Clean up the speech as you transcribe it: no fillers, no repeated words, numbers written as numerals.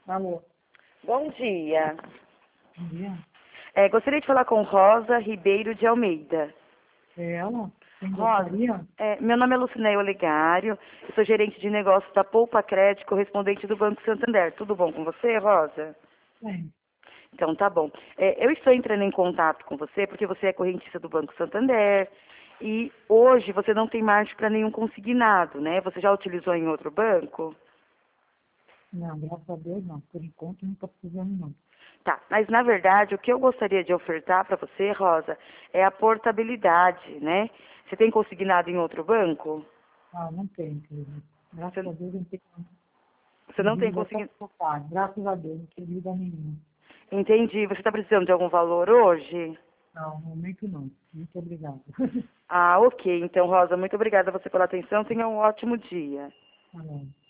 Alô, Bom dia. bom dia. Gostaria de falar com Rosa Ribeiro de Almeida. É ela? Quem Rosa, gostaria? meu nome é Lucinéia Olegário, eu sou gerente de negócios da Poupa Crédito, correspondente do Banco Santander. Tudo bom com você, Rosa? Bem, Então, tá bom. Eu estou entrando em contato com você porque você é correntista do Banco Santander e hoje você não tem margem para nenhum consignado, né? Você já utilizou em outro banco? não, graças a Deus não. Por enquanto não estou precisando não. Tá, mas na verdade o que eu gostaria de ofertar para você, Rosa, é a portabilidade, né? Você tem consignado em outro banco? Ah, não tenho, querido. Graças a Você, Deus não tenho você não tem dívida até conseguido. tocar. Graças a Deus, não tenho dívida nenhuma. Entendi. Você está precisando de algum valor hoje? Não, no momento não. Muito obrigado. Ah, ok. Então, Rosa, muito obrigada a você pela atenção. Tenha um ótimo dia. Tá bom.